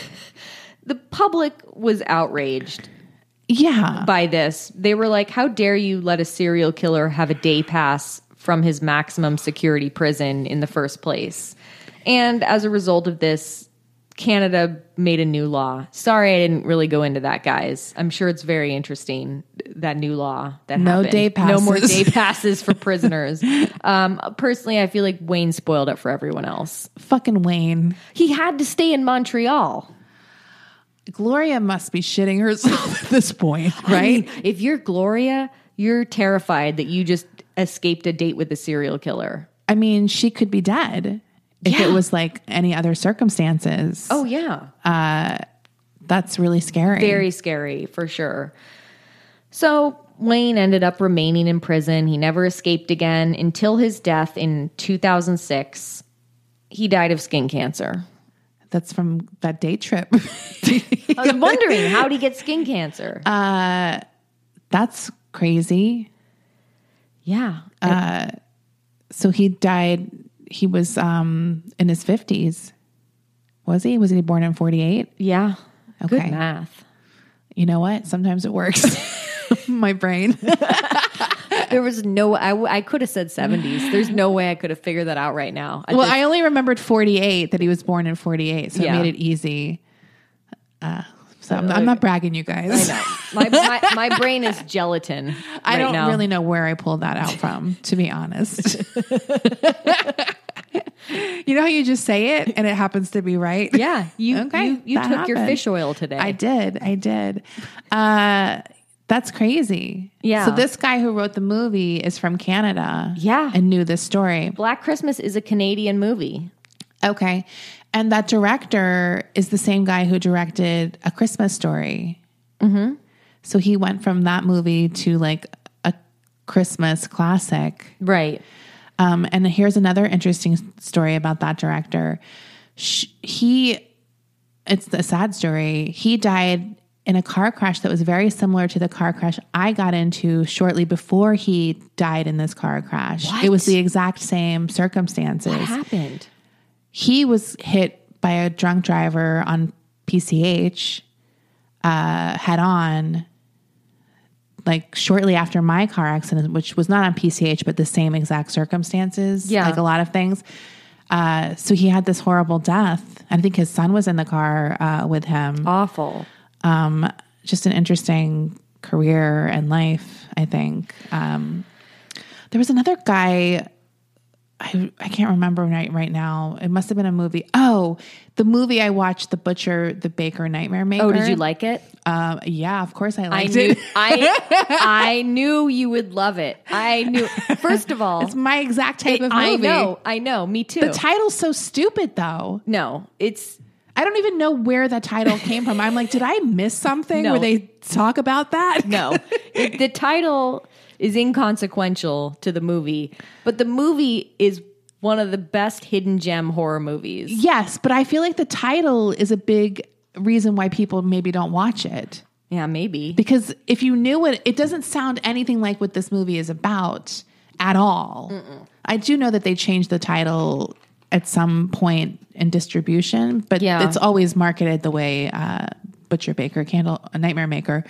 S2: public was outraged
S3: Yeah.
S2: by this. They were like, how dare you let a serial killer have a day pass from his maximum security prison in the first place? And as a result of this, Canada made a new law. Sorry, I didn't really go into that, guys. I'm sure it's very interesting, that new law that
S3: No
S2: happened.
S3: day
S2: No more
S3: passes.
S2: day passes for prisoners. Personally, I feel like Wayne spoiled it for everyone else.
S3: Fucking Wayne.
S2: He had to stay in Montreal.
S3: Gloria must be shitting herself at this point, right?
S2: I mean, if you're Gloria, you're terrified that you just escaped a date with a serial killer.
S3: I mean, she could be dead. if it was like any other circumstances.
S2: Oh, yeah.
S3: That's really scary.
S2: Very scary, for sure. So Wayne ended up remaining in prison. He never escaped again until his death in 2006. He died of skin cancer.
S3: That's from that day trip.
S2: I was wondering, how did he get skin cancer?
S3: That's crazy.
S2: Yeah.
S3: So he died, he was in his 50s. Was he? Was he born in 48?
S2: Yeah.
S3: Okay.
S2: Good math.
S3: You know what? Sometimes it works. My brain.
S2: There was no, I could have said 70s. There's no way I could have figured that out right now.
S3: I only remembered 48, that he was born in 48. So
S2: Yeah.
S3: it made it easy. So I'm not bragging, you guys.
S2: I know. My brain is gelatin.
S3: I don't
S2: now.
S3: really know where I pulled that out from, to be honest. You know how you just say it and it happens to be right?
S2: Yeah. You
S3: Okay,
S2: you
S3: that
S2: took your
S3: happened.
S2: fish oil today.
S3: I did. That's crazy.
S2: Yeah.
S3: So this guy who wrote the movie is from Canada.
S2: Yeah.
S3: And knew this story.
S2: Black Christmas is a Canadian movie.
S3: Okay. And that director is the same guy who directed A Christmas Story. Mm-hmm. So he went from that movie to like a Christmas classic.
S2: Right.
S3: And here's another interesting story about that director. It's a sad story. He died in a car crash that was very similar to the car crash I got into shortly before he died in this car crash.
S2: What?
S3: It was the exact same circumstances.
S2: What happened?
S3: He was hit by a drunk driver on PCH head on, like shortly after my car accident, which was not on PCH, but the same exact circumstances,
S2: Yeah.
S3: like a lot of things. So he had this horrible death. I think his son was in the car with him.
S2: Awful.
S3: Just an interesting career and life, I think. There was another guy, I can't remember right now. It must have been a movie. Oh, the movie I watched, The Butcher, the Baker, Nightmare Maker.
S2: Oh, did you like it?
S3: Yeah, of course I liked
S2: knew,
S3: it.
S2: I knew you would love it. I knew. First of all,
S3: It's my exact type of movie.
S2: I know. Me too.
S3: The title's so stupid, though.
S2: No, it's
S3: I don't even know where that title came from. I'm like, did I miss something
S2: No.
S3: where they talk about that?
S2: no. The title is inconsequential to the movie, but the movie is one of the best hidden gem horror movies.
S3: Yes, but I feel like the title is a big reason why people maybe don't watch it.
S2: Yeah, maybe.
S3: Because if you knew it doesn't sound anything like what this movie is about at all. I do know that they changed the title at some point in distribution, but
S2: Yeah.
S3: it's always marketed the way Butcher, Baker, Nightmare Maker.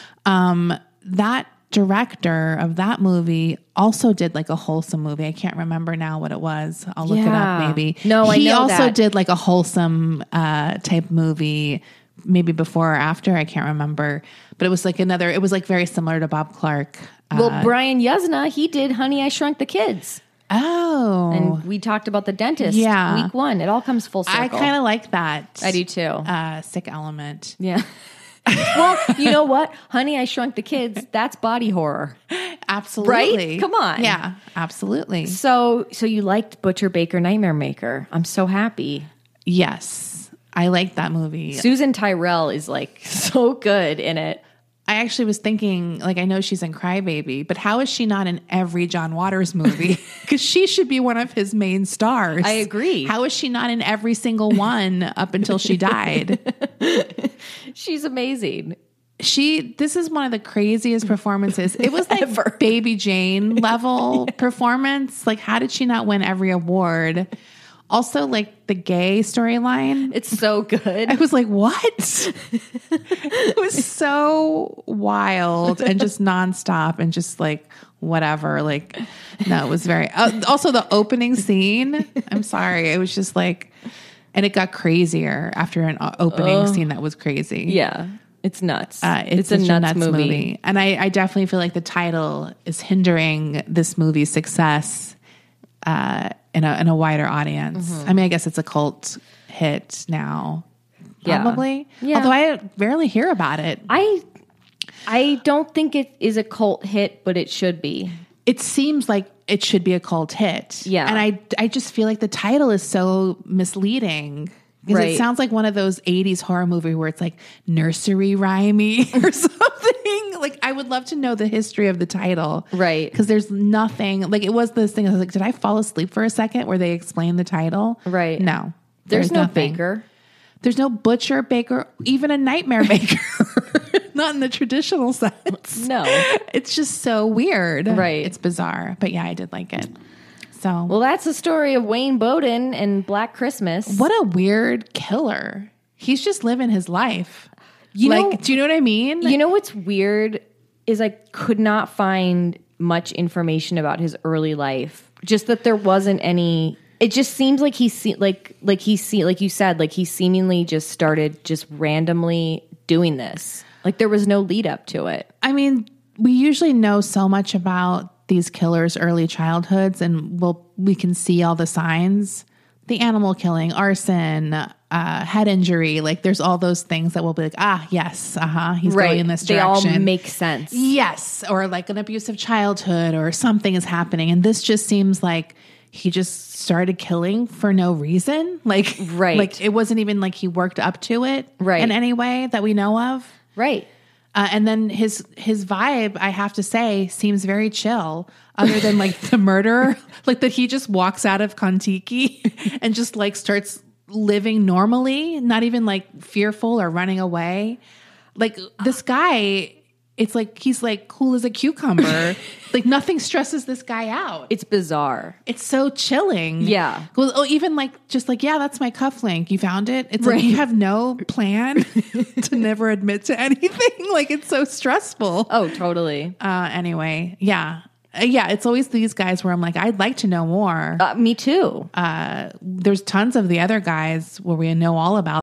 S3: That director of that movie also did like a wholesome movie. I can't remember now what it was. I'll look it
S2: Yeah.
S3: up maybe.
S2: No, I
S3: he
S2: know
S3: also
S2: that.
S3: did like a wholesome type movie, maybe before or after. I can't remember, but it was like it was like very similar to Bob Clark.
S2: Well, Brian Yuzna, he did Honey, I Shrunk the Kids.
S3: Oh,
S2: And we talked about The Dentist
S3: Yeah.
S2: week 1. It all comes full circle.
S3: I kind of like that.
S2: I do too.
S3: Sick element.
S2: Yeah. Well, you know what? Honey, I Shrunk the Kids, that's body horror.
S3: Absolutely.
S2: Right? Come on.
S3: Yeah, absolutely.
S2: So you liked Butcher, Baker, Nightmare Maker. I'm so happy.
S3: Yes. I like that movie.
S2: Susan Tyrell is like so good in it.
S3: I actually was thinking, like, I know she's in Crybaby, but how is she not in every John Waters movie? Because she should be one of his main stars.
S2: I agree.
S3: How is she not in every single one up until she died?
S2: She's amazing.
S3: This is one of the craziest performances. It was like Baby Jane level performance. Like, how did she not win every award? Also, like the gay storyline.
S2: It's so good.
S3: I was like, what? It was so wild and just nonstop and just like whatever. Like, no, it was very, also the opening scene. I'm sorry. It was just like, and it got crazier after an opening scene that was crazy.
S2: Yeah. It's nuts.
S3: It's
S2: a
S3: such
S2: nuts movie.
S3: And I definitely feel like the title is hindering this movie's success in a wider audience. I mean, I guess it's a cult hit now,
S2: Yeah.
S3: probably.
S2: Yeah.
S3: Although I rarely hear about it.
S2: I don't think it is a cult hit, but it should be.
S3: It seems like it should be a cult hit.
S2: Yeah.
S3: And I just feel like the title is so misleading. Because it sounds like one of those 80s horror movie where it's like nursery rhymey or something. Like, I would love to know the history of the title.
S2: Right.
S3: Because there's nothing, like, it was this thing. I was like, did I fall asleep for a second where they explained the title?
S2: Right.
S3: No.
S2: There's no
S3: nothing.
S2: baker.
S3: There's no butcher, baker, even a nightmare maker. Not in the traditional sense.
S2: No.
S3: It's just so weird.
S2: Right.
S3: It's bizarre. But yeah, I did like it. So,
S2: Well, that's the story of Wayne Bowden and Black Christmas.
S3: what a weird killer. He's just living his life. Do you know what I mean?
S2: You know what's weird is I could not find much information about his early life. Just that there wasn't any. It just seems like he seemingly just started just randomly doing this. Like there was no lead up to it.
S3: I mean, we usually know so much about these killers' early childhoods, and we can see all the signs. The animal killing, arson, head injury. Like there's all those things that will be like, yes, he's going in this direction.
S2: They all make sense.
S3: Yes. Or like an abusive childhood or something is happening. And this just seems like he just started killing for no reason. Like,
S2: right.
S3: Like it wasn't even like he worked up to it in any way that we know of.
S2: Right.
S3: And then his vibe, I have to say, seems very chill, other than like the murderer, like that he just walks out of Kon-Tiki and just like starts living normally, not even like fearful or running away. Like this guy, it's like he's like cool as a cucumber. Like nothing stresses this guy out.
S2: It's bizarre.
S3: It's so chilling.
S2: Yeah.
S3: Well, oh, even like just like, yeah, that's my cufflink. You found it. It's like you have no plan to never admit to anything. Like it's so stressful.
S2: Oh, totally.
S3: Anyway, yeah. Yeah, it's always these guys where I'm like, I'd like to know more.
S2: Me too.
S3: There's tons of the other guys where we know all about.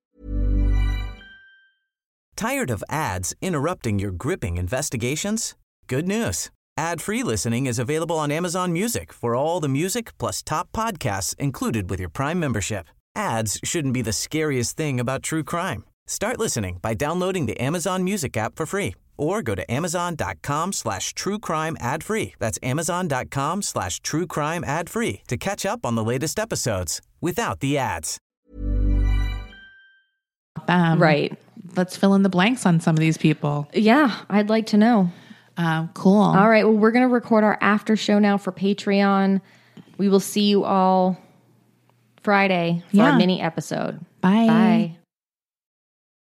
S1: Tired of ads interrupting your gripping investigations? Good news. Ad-free listening is available on Amazon Music for all the music plus top podcasts included with your Prime membership. Ads shouldn't be the scariest thing about true crime. Start listening by downloading the Amazon Music app for free or go to amazon.com/truecrime ad-free. That's amazon.com/truecrime ad-free to catch up on the latest episodes without the ads.
S2: Right.
S3: Let's fill in the blanks on some of these people.
S2: Yeah, I'd like to know.
S3: Cool.
S2: All right. Well, we're going to record our after show now for Patreon. We will see you all Friday for our mini episode.
S3: Bye.
S2: Bye.